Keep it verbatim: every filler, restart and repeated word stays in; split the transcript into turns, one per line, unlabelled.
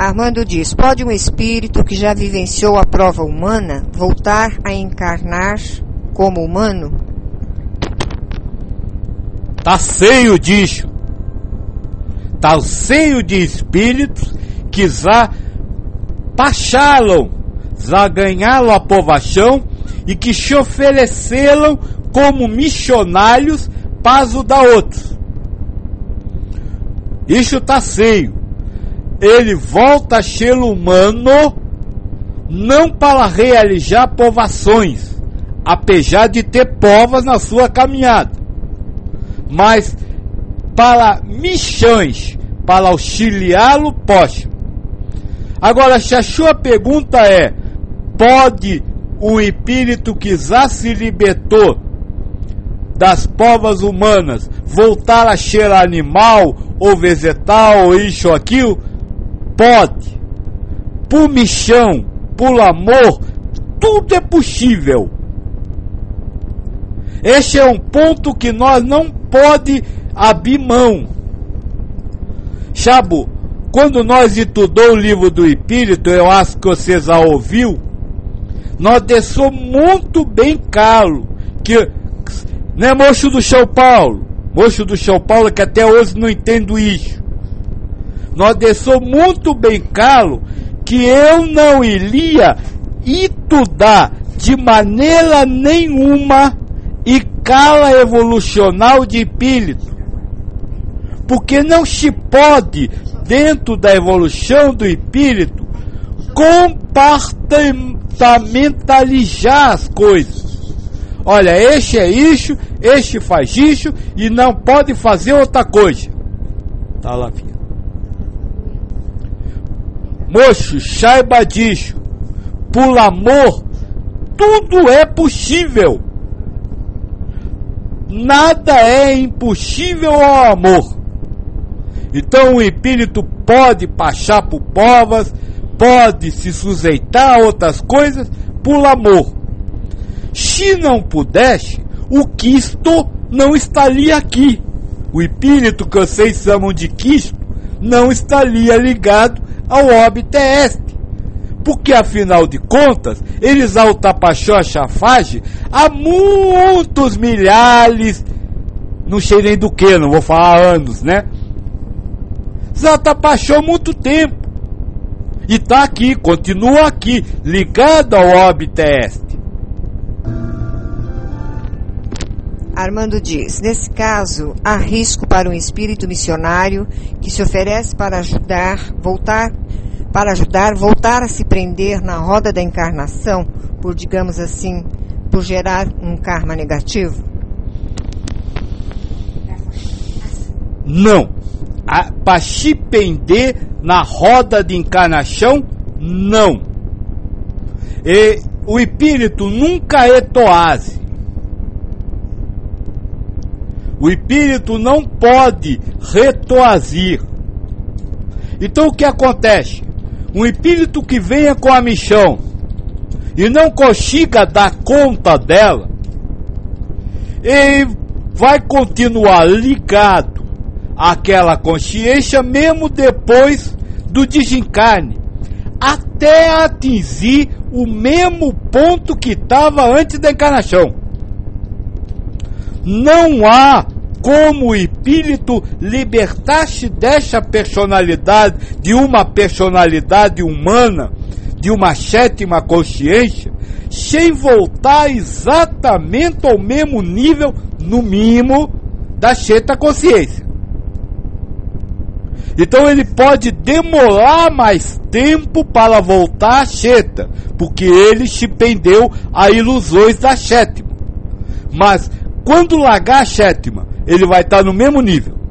Armando diz, pode um espírito que já vivenciou a prova humana voltar a encarnar como humano?
Tá cheio disso. Tá cheio de espíritos que já passaram, já ganharam a aprovação e que se ofereceram como missionários para ajudar outros. Isso tá cheio. Ele volta a ser humano não para realizar provações, apesar de ter provas na sua caminhada, mas para missões, para auxiliá-lo próximo. Agora, se a sua pergunta é, pode um espírito que já se libertou das provas humanas voltar a ser animal ou vegetal ou isso ou aquilo? Pode. Por missão, por amor, tudo é possível. Esse é um ponto que nós não pode abrir mão. Chabo, quando nós estudou o livro do Espírito, eu acho que você já ouviu, nós deixou muito bem claro que, né, moço do São Paulo, moço do São Paulo que até hoje não entendo isso, nós deixou muito bem claro que eu não iria estudar de maneira nenhuma escala evolucional de espírito, porque não se pode, dentro da evolução do espírito, compartimentalizar as coisas. Olha, este é isso, este faz isso e não pode fazer outra coisa. Tá lá, filha. Moço, saiba disso. Por amor, tudo é possível. Nada é impossível ao amor. Então o espírito pode passar por provas, pode se sujeitar a outras coisas por amor. Se não pudesse, o Cristo não estaria aqui. O espírito que vocês chamam de Cristo não estaria ligado ao orbe terrestre. Porque, afinal de contas, ele já ultrapassou a chafagem há muitos milhares, não sei nem do que, não vou falar anos, né? Já ultrapassou muito tempo. E está aqui, continua aqui, ligado ao orbe terrestre.
Armando diz, nesse caso, há risco para um espírito missionário que se oferece para ajudar, voltar, para ajudar, voltar a se prender na roda da encarnação, por, digamos assim, por gerar um karma negativo?
Não. Para se prender na roda de encarnação, não. E o espírito nunca é toase. O espírito não pode retoazir. Então o que acontece? Um espírito que venha com a missão e não consiga dar conta dela, ele vai continuar ligado àquela consciência mesmo depois do desencarne, até atingir o mesmo ponto que estava antes da encarnação. Não há como o espírito libertar-se dessa personalidade, de uma personalidade humana, de uma sétima consciência, sem voltar exatamente ao mesmo nível, no mínimo, da sexta consciência. Então ele pode demorar mais tempo para voltar à sexta, porque ele se prendeu a ilusões da sétima. Mas quando largar a sétima, ele vai estar no mesmo nível.